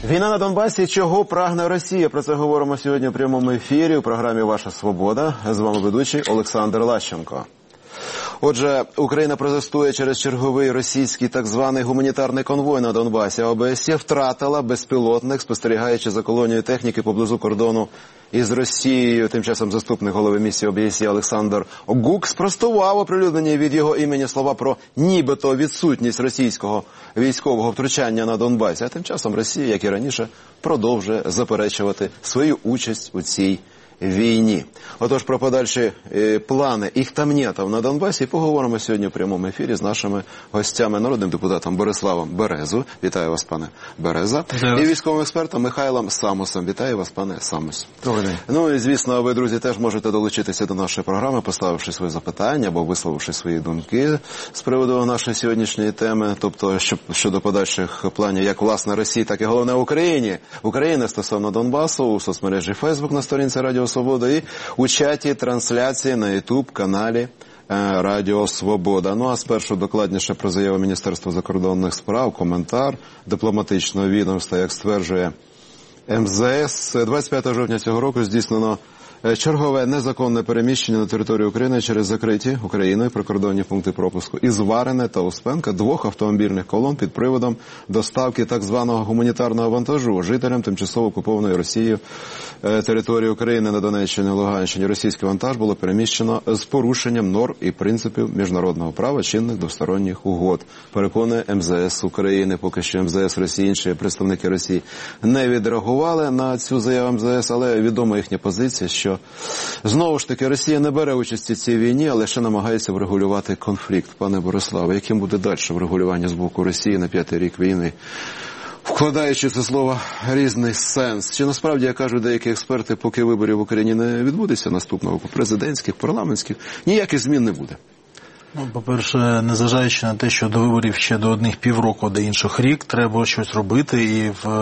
Війна на Донбасі. Чого прагне Росія? Про це говоримо сьогодні у прямому ефірі у програмі «Ваша свобода». З вами ведучий Олександр Лащенко. Отже, Україна протестує через черговий російський так званий гуманітарний конвой на Донбасі. ОБСЄ втратила безпілотник, спостерігаючи за колонією техніки поблизу кордону із Росією. Тим часом заступник голови місії ОБСЄ Олександр Гук спростував оприлюднені від його імені слова про нібито відсутність російського військового втручання на Донбасі. А тим часом Росія, як і раніше, продовжує заперечувати свою участь у цій війні. Отож, про подальші плани іхтамнєтов на Донбасі поговоримо сьогодні у прямому ефірі з нашими гостями, народним депутатом Бориславом Березу. Вітаю вас, пане Береза. І військовим експертом Михайлом Самусом. Вітаю вас, пане Самус. Добрий день. Ну і, звісно, ви, друзі, теж можете долучитися до нашої програми, поставивши свої запитання або висловивши свої думки з приводу нашої сьогоднішньої теми, тобто щодо подальших планів як, власне, Росії, так і, головне, України стосовно Донбасу у соцмережі Facebook на сторінці Радіо Свобода і у чаті трансляції на YouTube-каналі Радіо Свобода. Ну а спершу докладніше про заяву Міністерства закордонних справ, коментар дипломатичного відомства, як стверджує МЗС. 25 жовтня цього року здійснено чергове незаконне переміщення на територію України через закриті Україною прикордонні пункти пропуску із Варине та Успенка двох автомобільних колон під приводом доставки так званого гуманітарного вантажу жителям тимчасово окупованої Росією території України на Донеччині і Луганщині. Російський вантаж було переміщено з порушенням норм і принципів міжнародного права, чинних двосторонніх угод, переконує МЗС України. Поки що МЗС Росії, інші представники Росії не відреагували на цю заяву МЗС, але відома їхня позиція, що знову ж таки Росія не бере участі в цій війні, а лише намагається врегулювати конфлікт. Пане Бориславе, яким буде далі врегулювання з боку Росії на 5-й рік війни, вкладаючи це слово різний сенс? Чи насправді, як кажуть деякі експерти, поки виборів в Україні не відбудеться наступного, президентських, парламентських, ніяких змін не буде? Ну, по-перше, незважаючи на те, що до виборів ще до одних півроку, до інших рік, треба щось робити і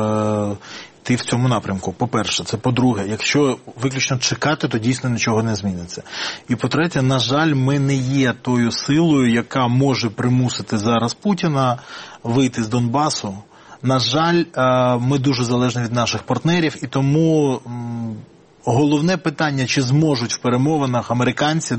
йти в цьому напрямку. По-перше. Це по-друге. Якщо виключно чекати, то дійсно нічого не зміниться. І по-третє, на жаль, ми не є тою силою, яка може примусити зараз Путіна вийти з Донбасу. На жаль, ми дуже залежні від наших партнерів, і тому головне питання, чи зможуть в перемовинах американці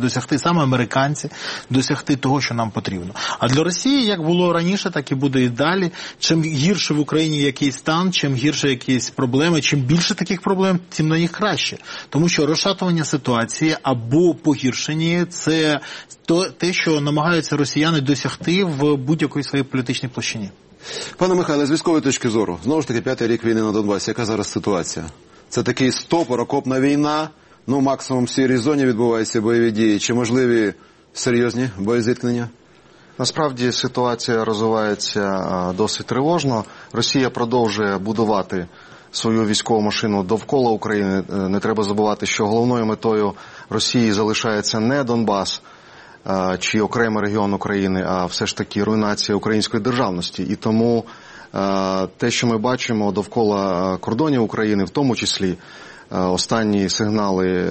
досягти того, що нам потрібно. А для Росії, як було раніше, так і буде і далі. Чим гірше в Україні якийсь стан, чим гірше якісь проблеми, чим більше таких проблем, тим на них краще. Тому що розшатування ситуації або погіршення – це те, що намагаються росіяни досягти в будь-якій своїй політичній площині. Пане Михайле, з військової точки зору, знову ж таки, 5-й рік війни на Донбасі, яка зараз ситуація? Це такий стопор, окопна війна, ну максимум в сірій зоні відбуваються бойові дії. Чи можливі серйозні боєзіткнення? Насправді ситуація розвивається досить тривожно. Росія продовжує будувати свою військову машину довкола України. Не треба забувати, що головною метою Росії залишається не Донбас чи окремий регіон України, а все ж таки руйнація української державності. І тому те, що ми бачимо довкола кордонів України, в тому числі останні сигнали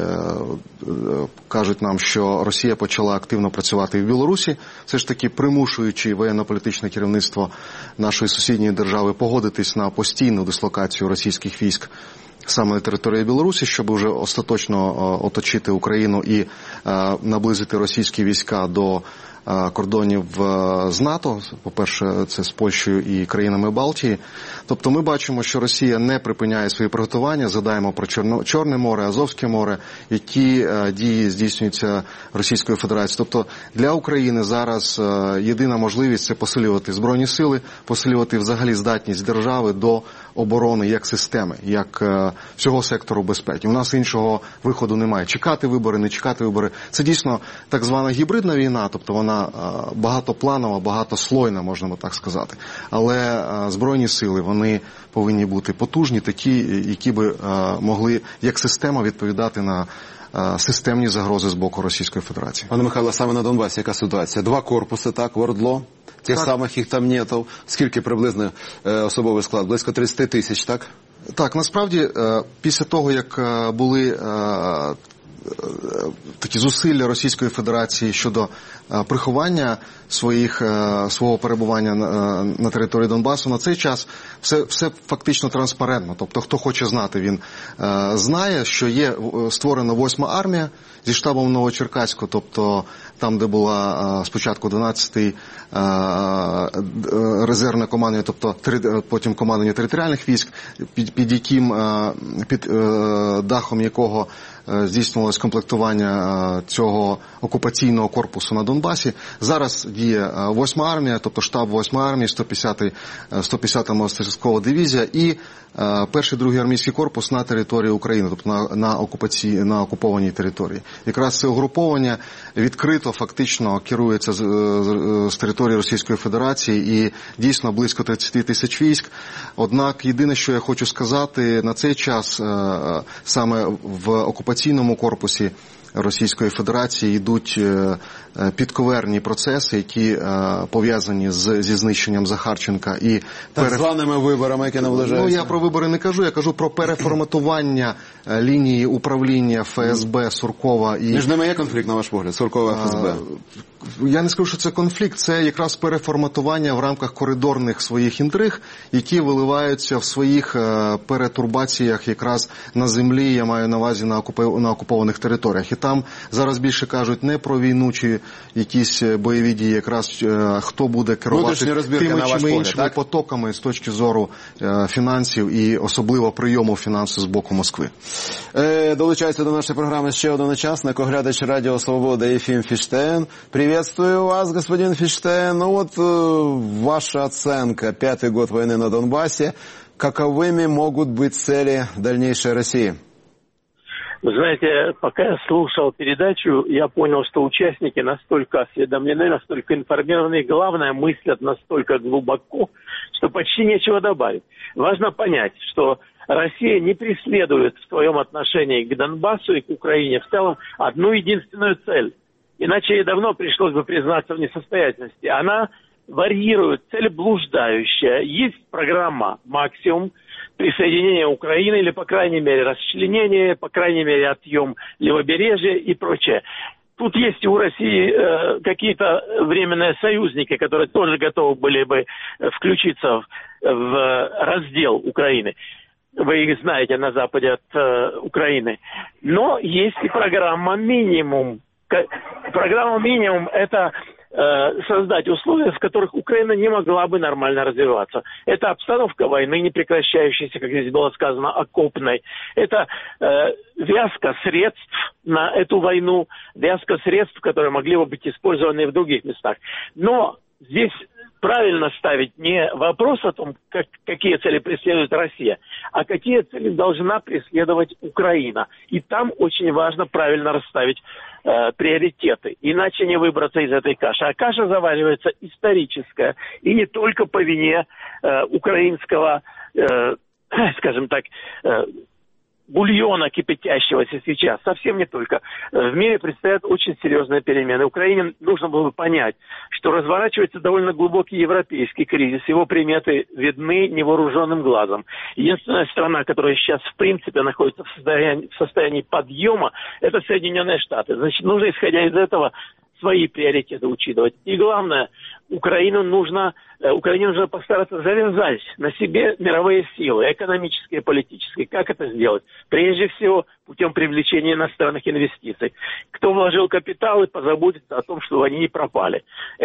кажуть нам, що Росія почала активно працювати в Білорусі, все ж таки примушуючи воєнно-політичне керівництво нашої сусідньої держави погодитись на постійну дислокацію російських військ саме на території Білорусі, щоб вже остаточно оточити Україну і наблизити російські війська до кордонів з НАТО, по-перше, це з Польщею і країнами Балтії. Тобто ми бачимо, що Росія не припиняє свої приготування, згадаємо про Чорне море, Азовське море, які дії здійснюються Російською Федерацією. Тобто для України зараз єдина можливість – це посилювати Збройні сили, посилювати взагалі здатність держави до оборони як системи, як всього сектору безпеки. У нас іншого виходу немає. Чекати вибори, не чекати вибори. Це дійсно так звана гібридна війна, тобто вона багатопланова, багатослойна, можна так сказати. Але Збройні сили, вони повинні бути потужні, такі, які би могли як система відповідати на системні загрози з боку Російської Федерації. Пане Михайло, саме на Донбасі яка ситуація? 2 корпуси, так, в ОРДЛО, тих самих іхтамнєтов. Скільки приблизно особовий склад? Близько 30 тисяч, так? Так, насправді, після того, як були такі зусилля Російської Федерації щодо приховання свого перебування на території Донбасу, на цей час все фактично транспарентно. Тобто, хто хоче знати, він знає, що є створена 8-ма армія зі штабом в Новочеркаську, тобто там, де була спочатку 12-й резервне командування, тобто потім командування територіальних військ, під дахом якого здійснювалось комплектування цього окупаційного корпусу на Донбасі. Зараз діє 8-ма армія, тобто штаб 8-ї армії, 150-та мотострілкова дивізія і перший, другий армійський корпус на території України, тобто на окупованій території. Якраз це угруповання відкрито, фактично керується з території Російської Федерації і дійсно близько 30 тисяч військ. Однак, єдине, що я хочу сказати, на цей час саме в окупаційному корпусі Російської Федерації йдуть підковерні процеси, які пов'язані зі знищенням Захарченка і так званими виборами, які наближаються. Ну, я про вибори не кажу, я кажу про переформатування лінії управління ФСБ, Суркова і... Між ними є конфлікт, на ваш погляд, Суркова і ФСБ? Я не скажу, що це конфлікт, це якраз переформатування в рамках коридорних своїх інтриг, які виливаються в своїх перетурбаціях якраз на землі, я маю на увазі на окупованих територіях. І там зараз більше кажуть не про війну чи якісь бойові дії, якраз хто буде керувати тими чи іншими потоками з точки зору фінансів і особливо прийому фінансів з боку Москви. Долучається до нашої програми ще один учасник, оглядач Радіо Свобода Єфім Фіштейн. Приветствую вас, господин Фиштейн. Ну вот ваша оценка, 5-й год войны на Донбассе. Каковыми могут быть цели дальнейшей России? Вы знаете, пока я слушал передачу, я понял, что участники настолько осведомлены, настолько информированы, и главное, мыслят настолько глубоко, что почти нечего добавить. Важно понять, что Россия не преследует в своем отношении к Донбассу и к Украине в целом одну единственную цель. Иначе ей давно пришлось бы признаться в несостоятельности. Она варьирует, цель блуждающая. Есть программа «Максимум», присоединение Украины или, по крайней мере, расчленение, по крайней мере, отъем левобережья и прочее. Тут есть у России какие-то временные союзники, которые тоже готовы были бы включиться в раздел Украины. Вы их знаете на западе от Украины. Но есть и программа «Минимум». Программа «Минимум» – это создать условия, в которых Украина не могла бы нормально развиваться. Это обстановка войны, не прекращающейся, как здесь было сказано, окопной. Это вязка средств на эту войну, вязка средств, которые могли бы быть использованы и в других местах. Но здесь правильно ставить не вопрос о том, какие цели преследует Россия, а какие цели должна преследовать Украина. И там очень важно правильно расставить приоритеты. Иначе не выбраться из этой каши. А каша заваривается историческая. И не только по вине украинского, скажем так, бульона, кипятящегося сейчас. Совсем не только. В мире предстоят очень серьезные перемены. Украине нужно было бы понять, что разворачивается довольно глубокий европейский кризис. Его приметы видны невооруженным глазом. Единственная страна, которая сейчас в принципе находится в состоянии подъема, это Соединенные Штаты. Значит, нужно, исходя из этого, свои приоритеты учитывать. И главное, Украине нужно постараться завязать на себе мировые силы, экономические, политические. Как это сделать? Прежде всего, путем привлечения иностранных инвестиций. Кто вложил капиталы, позаботится о том, чтобы они не пропали.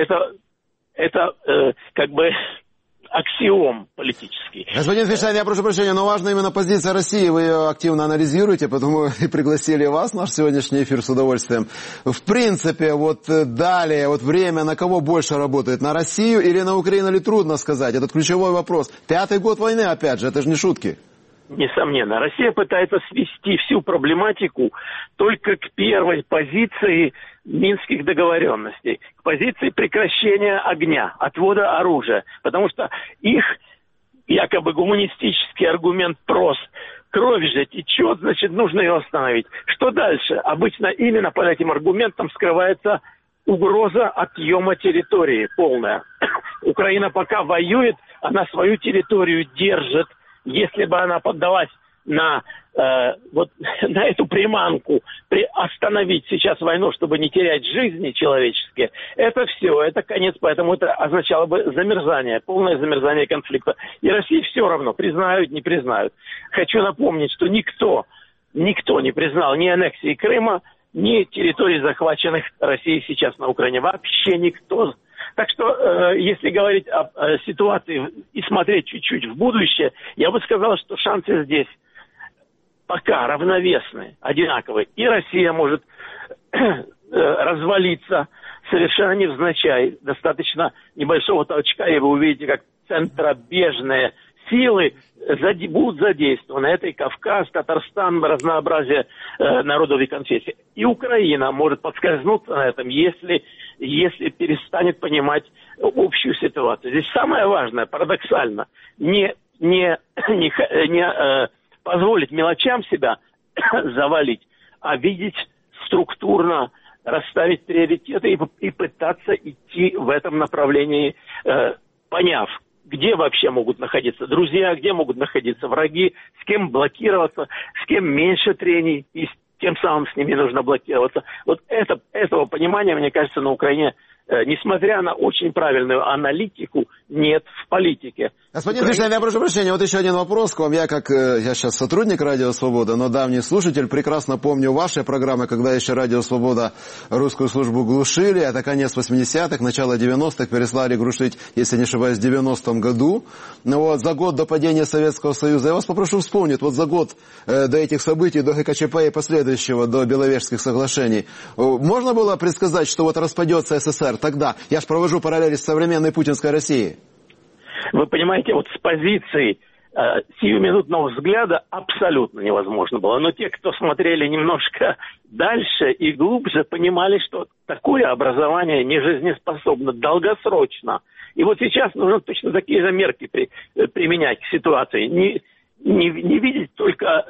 Это как бы аксиом политический. Господин Фиштейн, я прошу прощения, но важна именно позиция России. Вы ее активно анализируете, потому и пригласили вас в наш сегодняшний эфир с удовольствием. В принципе, вот далее, вот время на кого больше работает? На Россию или на Украину, или трудно сказать? Этот ключевой вопрос. 5-й год войны, опять же, это же не шутки. Несомненно. Россия пытается свести всю проблематику только к первой позиции Минских договоренностей, к позиции прекращения огня, отвода оружия. Потому что их якобы гуманистический аргумент прост. Кровь же течет, значит, нужно ее остановить. Что дальше? Обычно именно под этим аргументом скрывается угроза отъема территории полная. Украина пока воюет, она свою территорию держит. Если бы она поддалась на вот на эту приманку остановить сейчас войну, чтобы не терять жизни человеческие, это все, это конец, поэтому это означало бы замерзание, полное замерзание конфликта. И России все равно, признают, не признают. Хочу напомнить, что никто не признал ни аннексии Крыма, ни территорий, захваченных Россией сейчас на Украине. Вообще никто. Так что, если говорить о ситуации и смотреть чуть-чуть в будущее, я бы сказал, что шансы здесь пока равновесны, одинаковые. И Россия может развалиться совершенно невзначай. Достаточно небольшого толчка, и вы увидите, как центробежные силы будут задействованы. Это и Кавказ, Татарстан, разнообразие народов и конфессий. И Украина может подскользнуться на этом, если перестанет понимать общую ситуацию. Здесь самое важное, парадоксально, не позволить мелочам себя завалить, а видеть структурно, расставить приоритеты и пытаться идти в этом направлении, поняв, где вообще могут находиться друзья, где могут находиться враги, с кем блокироваться, с кем меньше трений, и тем самым с ними нужно блокироваться. Вот этого понимания, мне кажется, на Украине, несмотря на очень правильную аналитику, нет в политике. Господин Фиштейн, я прошу прощения, вот еще один вопрос к вам. Я сейчас сотрудник «Радио Свобода», но давний слушатель, прекрасно помню ваши программы, когда еще «Радио Свобода» русскую службу глушили. Это конец 80-х, начало 90-х, переслали глушить, если не ошибаюсь, в 90-м году. Вот, за год до падения Советского Союза. Я вас попрошу вспомнить, вот за год до этих событий, до ГКЧП и последующего, до Беловежских соглашений, можно было предсказать, что вот распадется СССР тогда? Я же провожу параллели с современной путинской Россией. Вы понимаете, вот с позиции сиюминутного взгляда абсолютно невозможно было. Но те, кто смотрели немножко дальше и глубже, понимали, что такое образование не жизнеспособно долгосрочно. И вот сейчас нужно точно такие же мерки применять к ситуации. Не видеть только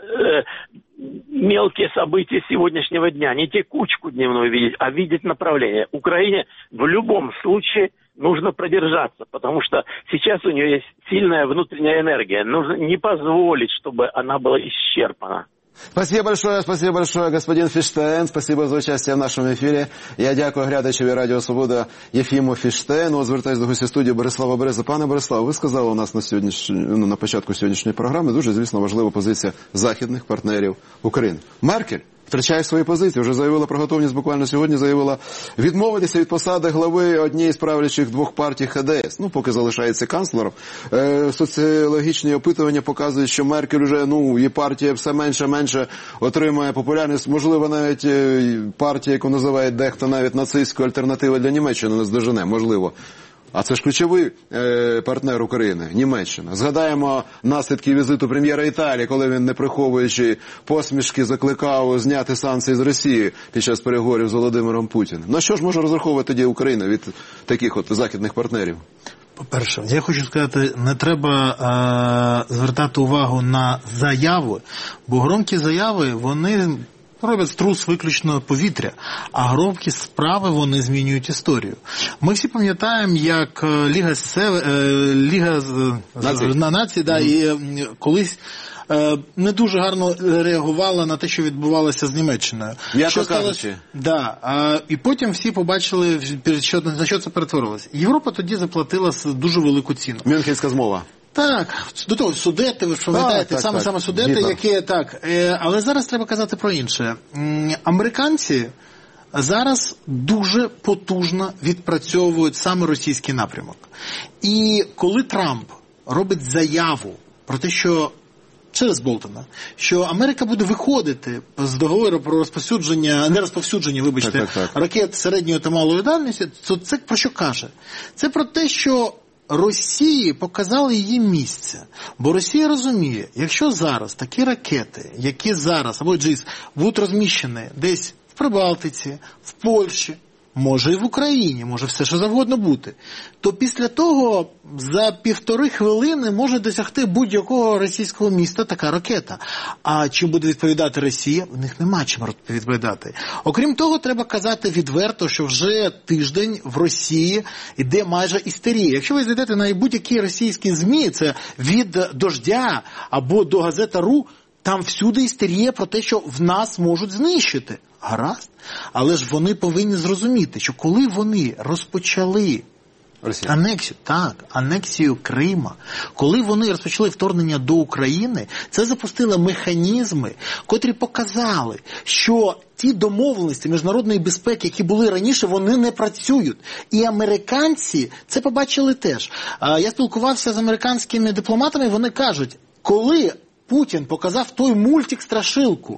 мелкие события сегодняшнего дня, не текучку дневную видеть, а видеть направление. Украине в любом случае нужно продержаться, потому что сейчас у нее есть сильная внутренняя энергия. Нужно не позволить, чтобы она была исчерпана. Спасибо большое, господин Фіштейн. Спасибо за участие в нашому ефірі. Я дякую глядачеві Радіо Свобода Єфіму Фіштейну. Звертаюсь до гостя студії Борислава Берези. Пане Борислав, ви сказали у нас на початку сьогоднішньої програми дуже, звісно, важлива позиція західних партнерів України. Меркель втрачає свої позиції. Вже заявила про готовність, буквально сьогодні заявила відмовитися від посади глави однієї з правлячих двох партій ХДС. Ну, поки залишається канцлером. Соціологічні опитування показують, що Меркель вже, її партія все менше отримує популярність. Можливо, навіть партія, яку називають дехто навіть нацистською альтернативою для Німеччини, не здожене, можливо. А це ж ключовий партнер України, Німеччина. Згадаємо наслідки візиту прем'єра Італії, коли він, не приховуючи посмішки, закликав зняти санкції з Росії під час переговорів з Володимиром Путіним. На що ж може розраховувати тоді Україна від таких от західних партнерів? По-перше, я хочу сказати, не треба звертати увагу на заяви, бо громкі заяви, вони роблять струс виключно повітря, а громкі справи, вони змінюють історію. Ми всі пам'ятаємо, як Ліга націй, і колись не дуже гарно реагувала на те, що відбувалося з Німеччиною. М'яко кажучи. І потім всі побачили, на що це перетворилося. Європа тоді заплатила дуже велику ціну. Мюнхенська змова. Так, до того судети, ви ж пам'ятаєте, саме судети, які так. Але зараз треба казати про інше. Американці зараз дуже потужно відпрацьовують саме російський напрямок. І коли Трамп робить заяву про те, що через Болтона, що Америка буде виходити з договору про розповсюдження, ракет середньої та малої дальності, то це про що каже? Це про те, що Росії показали її місце. Бо Росія розуміє, якщо зараз такі ракети, які зараз, або ДЖИС, будуть розміщені десь в Прибалтиці, в Польщі, може і в Україні, може все що завгодно бути, то після того за 1,5 хвилини може досягти будь-якого російського міста така ракета. А чим буде відповідати Росія? В них нема чим відповідати. Окрім того, треба казати відверто, що вже тиждень в Росії йде майже істерія. Якщо ви зайдете на будь-які російські ЗМІ, це від «Дождя» або до «Газета.ру», Там всюди істерія про те, що в нас можуть знищити. Гаразд. Але ж вони повинні зрозуміти, що коли вони розпочали анексію Крима, коли вони розпочали вторгнення до України, це запустило механізми, котрі показали, що ті домовленості міжнародної безпеки, які були раніше, вони не працюють. І американці це побачили теж. Я спілкувався з американськими дипломатами, вони кажуть, коли Путін показав той мультик-страшилку,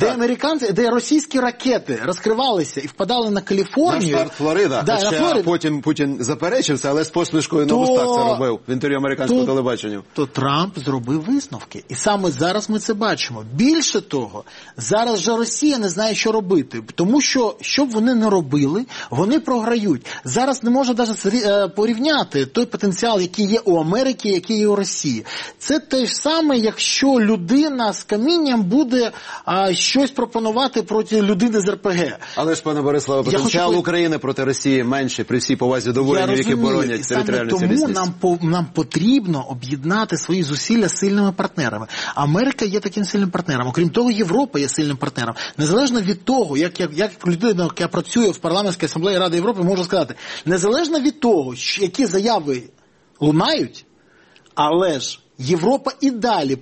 де російські ракети розкривалися і впадали на Каліфорнію. На штат Флорида. Да, хоча потім Путін заперечився, але з посмішкою на вустах це робив в інтерв'ю американського телебачення. То Трамп зробив висновки. І саме зараз ми це бачимо. Більше того, зараз же Росія не знає, що робити. Тому що, що б вони не робили, вони програють. Зараз не можна навіть порівняти той потенціал, який є у Америки, який є у Росії. Це те ж саме, якщо людина з камінням буде щось пропонувати проти людини з РПГ. Але ж, пане Бориславе, потенціал України проти Росії менший при всій повазі до воїнів, які боронять територіальну цілісність. Тому нам потрібно об'єднати свої зусилля з сильними партнерами. Америка є таким сильним партнером. Окрім того, Європа є сильним партнером. Незалежно від того, як людина, яка працює в парламентській асамблеї Ради Європи, можу сказати, незалежно від того, які заяви лунають, але ж Європа і далі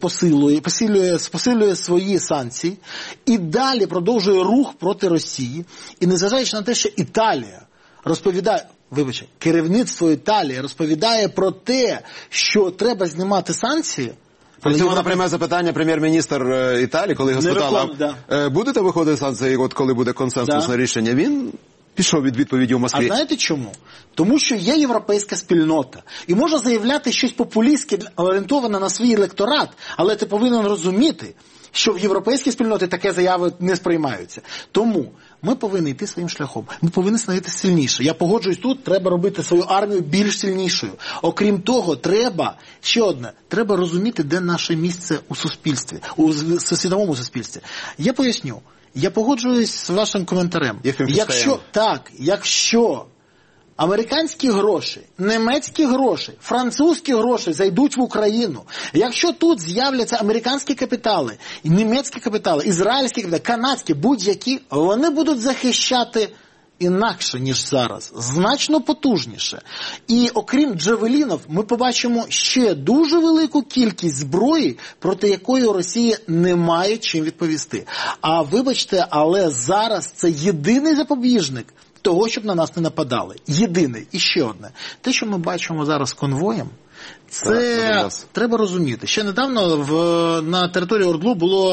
посилює свої санкції, і далі продовжує рух проти Росії. І незважаючи на те, що Італія розповідає, керівництво Італії розповідає про те, що треба знімати санкції. При цьому на пряме запитання прем'єр-міністр Італії, коли його спитали, будете виходити з санкцій, от коли буде консенсусне рішення, він пішов від відповіді у Москві. А знаєте чому? Тому що є європейська спільнота. І може заявляти щось популістське, орієнтоване на свій електорат, але ти повинен розуміти, що в європейській спільноті таке заяви не сприймаються. Тому ми повинні йти своїм шляхом. Ми повинні становитися сильніше. Я погоджуюсь тут, треба робити свою армію більш сильнішою. Окрім того, ще одне, треба розуміти, де наше місце у суспільстві, у свідомому суспільстві. Я поясню. Я погоджуюсь з вашим коментарем. Якщо американські гроші, німецькі гроші, французькі гроші зайдуть в Україну, якщо тут з'являться американські капітали, німецькі капітали, ізраїльські капітали, канадські, будь-які, вони будуть захищати інакше, ніж зараз, значно потужніше. І окрім джавелінів, ми побачимо ще дуже велику кількість зброї, проти якої Росія не має чим відповісти. А вибачте, але зараз це єдиний запобіжник того, щоб на нас не нападали. Єдиний. І ще одне. Те, що ми бачимо зараз з конвоєм, це треба розуміти. Ще недавно на території ОРДЛУ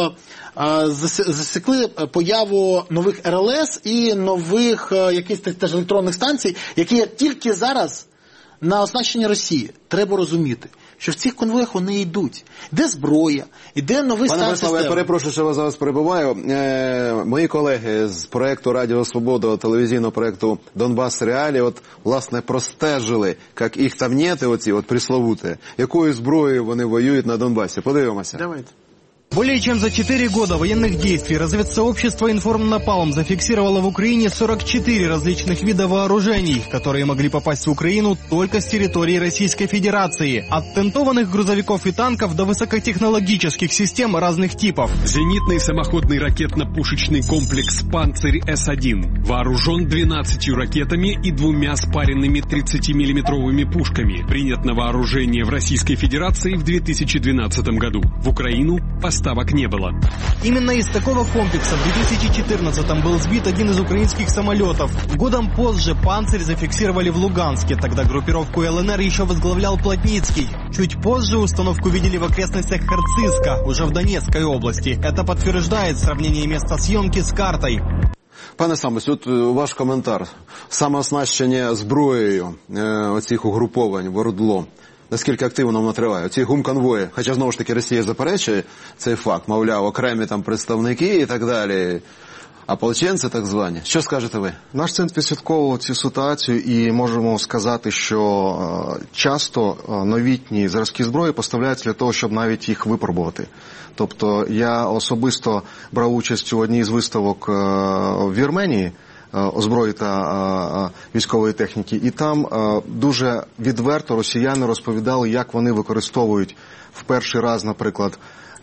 засікли появу нових РЛС і нових якихось теж електронних станцій, які тільки зараз на оснащенні Росії. Треба розуміти, що в цих конвоях вони йдуть. Де зброя, іде новий стан системи. Пане Бориславе, я перепрошую, що вас зараз перебуваю. Мої колеги з проєкту «Радіо Свобода», телевізійного проєкту «Донбас Реалії», власне, простежили, як їх там нєти, оці пресловуті, якою зброєю вони воюють на Донбасі. Подивимося. Давайте. Более чем за 4 года военных действий разведсообщество «Информнапалм» зафиксировало в Украине 44 различных вида вооружений, которые могли попасть в Украину только с территории Российской Федерации. От тентованных грузовиков и танков до высокотехнологических систем разных типов. Зенитный самоходный ракетно-пушечный комплекс «Панцирь С-1» вооружен 12 ракетами и 2 спаренными 30-миллиметровыми пушками. Принят на вооружение в Российской Федерации в 2012 году. В Украину поставок не было. Именно из такого комплекса в 2014-м был сбит один из украинских самолетов. Годом позже «Панцирь» зафиксировали в Луганске. Тогда группировку ЛНР еще возглавлял Плотницкий. Чуть позже установку видели в окрестностях Харциска, уже в Донецкой области. Это подтверждает сравнение места съемки с картой. Пане Самос, от ваш коментар. Саме оснащення зброєю оцих угруповань в ОРДЛО. Наскільки активно воно триває? Оці гумконвої, хоча знову ж таки Росія заперечує цей факт, мовляв, окремі там представники і так далі, ополченці так звані. Що скажете ви? Наш центр відслідковував цю ситуацію і можемо сказати, що часто новітні зразки зброї поставляються для того, щоб навіть їх випробувати. Тобто я особисто брав участь у одній з виставок в Вірменії, озброї та військової техніки. І там дуже відверто росіяни розповідали, як вони використовують в перший раз, наприклад,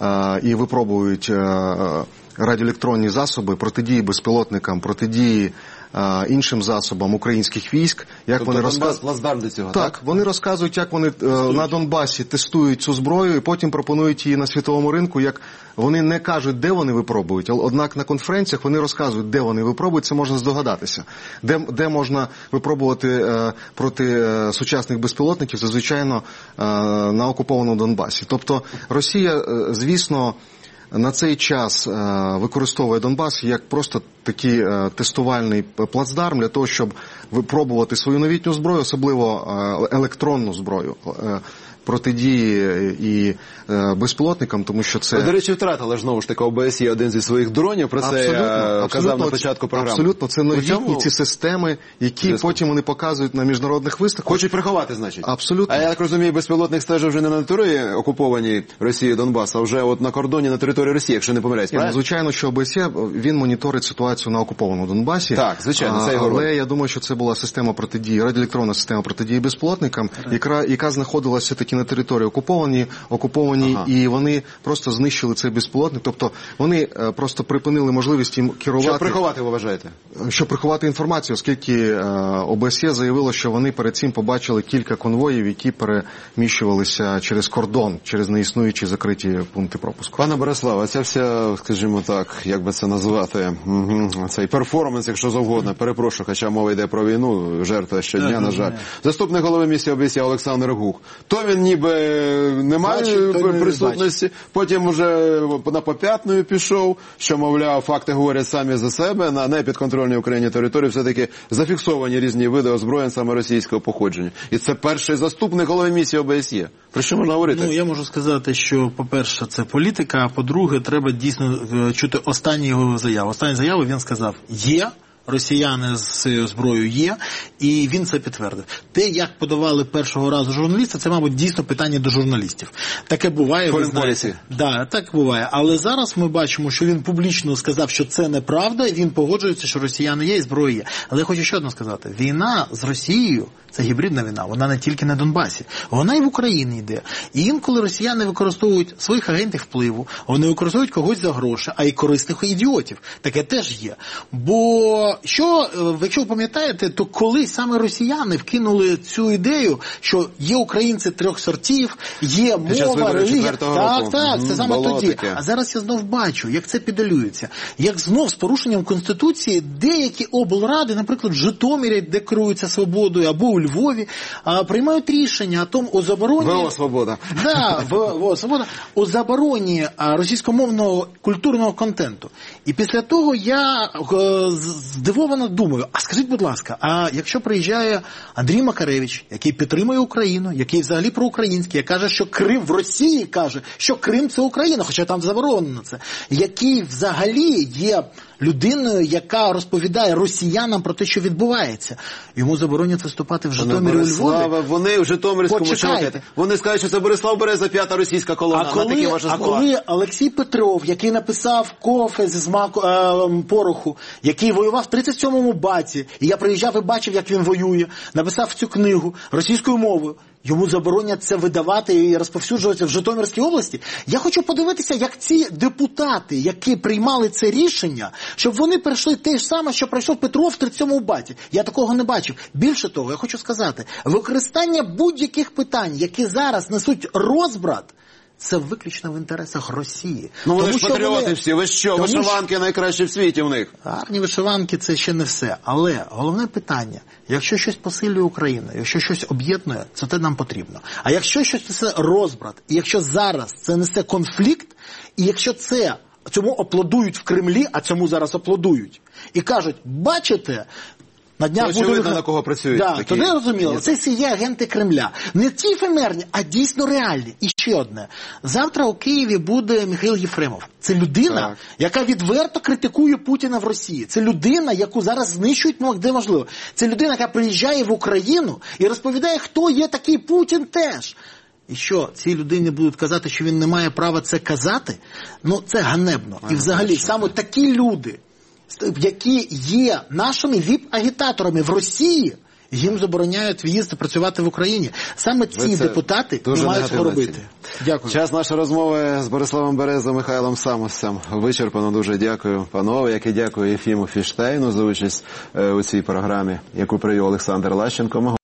і випробують радіоелектронні засоби протидії безпілотникам, протидії іншим засобам українських військ. Як тобто вони Донбас плацдарм до цього, так, вони розказують, як вони на Донбасі тестують цю зброю і потім пропонують її на світовому ринку, як вони не кажуть, де вони випробують, однак на конференціях вони розказують, де вони випробують, це можна здогадатися. Де можна випробувати проти сучасних безпілотників, це, звичайно, на окупованому Донбасі. Тобто Росія, звісно, на цей час використовує Донбас як просто такий тестувальний плацдарм для того, щоб випробувати свою новітню зброю, особливо електронну зброю протидії і безпілотникам, тому що це... До речі, втратила ж, знову ж таки, ОБСЄ один зі своїх дронів, про це казав на початку програми. Абсолютно, це новітні ці системи, які потім вони показують на міжнародних виставках. Хочуть приховати, значить? Абсолютно. А я так розумію, безпілотник стежив вже не на території окупованій Росією Донбасу, а вже от на кордоні, на території Росії, якщо не помиляюсь, правильно? Звичайно, що ОБСЄ, він моніторить ситуацію на окупованому Донбасі. Так, звичайно, це його роль. Але я думаю, що це була система протидії, радіоелектронна система протидії безпілотникам, яка знаходилася таки на території окупованій, і вони просто знищили цей безпілотник. Тобто вони просто припинили можливість їм керувати. Щоб приховати, ви вважаєте? Щоб приховати інформацію, оскільки ОБСЄ заявило, що вони перед цим побачили кілька конвоїв, які переміщувалися через кордон, через неіснуючі закриті пункти пропуску. Пане Бориславе, ця вся, скажімо так, як би це назвати, цей перформанс, якщо завгодно, перепрошую, хоча мова йде про війну, жертва щодня, на жаль. Заступник голови місії ОБСЄ Олександр Гух. То він ніби немає присутності, потім вже на попятную пішов, що, мовляв, факти говорять самі за себе, на непідконтрольній Україні території все-таки зафіксовані різні види озброєнь саме російського походження. І це перший заступник голови місії ОБСЄ. Про що можна говорити? Я можу сказати, що, по-перше, це політика, а по-друге, треба дійсно чути останні його заяви. Останні заяви він сказав, є, росіяни з цією зброєю є, і він це підтвердив. Те, як подавали першого разу журналісти, це, мабуть, дійсно питання до журналістів. Таке буває, ви знаєте. Да, так буває. Але зараз ми бачимо, що він публічно сказав, що це неправда, і він погоджується, що росіяни є і зброя є. Але я хочу ще одне сказати. Війна з Росією – це гібридна війна. Вона не тільки на Донбасі. Вона і в Україні йде. І інколи росіяни використовують своїх агентів впливу, вони використовують когось за гроші, а й корисних ідіотів. Таке теж є. Бо якщо ви пам'ятаєте, то колись саме росіяни вкинули цю ідею, що є українці трьох сортів, є мова, релігія. Так, це саме тоді. А зараз я знов бачу, як це підалюється. Як знов з порушенням Конституції деякі облради, наприклад, в Житомирі, де керуються свободою, або у Львові, приймають рішення о забороні... ВО «Свобода». Да, ВО «Свобода», о забороні російськомовного культурного контенту. І після того я здивовано думаю, а скажіть, будь ласка, а якщо приїжджає Андрій Макаревич, який підтримує Україну, який взагалі проукраїнський, який каже, що Крим в Росії каже, що Крим це Україна, хоча там заборонено це, який взагалі є людиною, яка розповідає росіянам про те, що відбувається. Йому заборонять виступати в Житомирі, у Львові. Вони в Житомирському чекайте. Вони скажуть, що це Борислав Береза, п'ята російська колона. А коли Олексій Петров, який написав «Кофе зі смаком пороху», який воював в 37-му Баці, і я приїжджав і бачив, як він воює, написав цю книгу російською мовою, йому заборонять це видавати і розповсюджувати в Житомирській області. Я хочу подивитися, як ці депутати, які приймали це рішення, щоб вони пройшли те ж саме, що пройшов Петров в 37-му Баці. Я такого не бачив. Більше того, я хочу сказати, використання будь-яких питань, які зараз несуть розбрат, це виключно в інтересах Росії. Ну вони ж патріоти всі, ви що, вишиванки найкращі в світі в них. Гарні вишиванки – це ще не все. Але головне питання, якщо щось посилює Україну, якщо щось об'єднує, це нам потрібно. А якщо щось несе розбрат, і якщо зараз це несе конфлікт, і якщо цьому аплодують в Кремлі, а цьому зараз аплодують, і кажуть, бачите, на днях буде видно, на кого працюють. Да, тоді розуміло, це всі є агенти Кремля. Не ті ефемерні, а дійсно реальні. І ще одне. Завтра у Києві буде Михайло Єфремов. Це людина, яка відверто критикує Путіна в Росії. Це людина, яку зараз знищують, де можливо. Це людина, яка приїжджає в Україну і розповідає, хто є такий Путін теж. І що, цій людині будуть казати, що він не має права це казати? Це ганебно. І взагалі, саме такі люди, які є нашими віп-агітаторами в Росії, їм забороняють в'їзд працювати в Україні. Саме ці депутати не мають цього робити. Дякую. Час нашої розмови з Бориславом Березою, Михайлом Самосцем вичерпано. Дуже дякую, панове, як і дякую Єфіму Фіштейну за участь у цій програмі, яку привів Олександр Лащенко.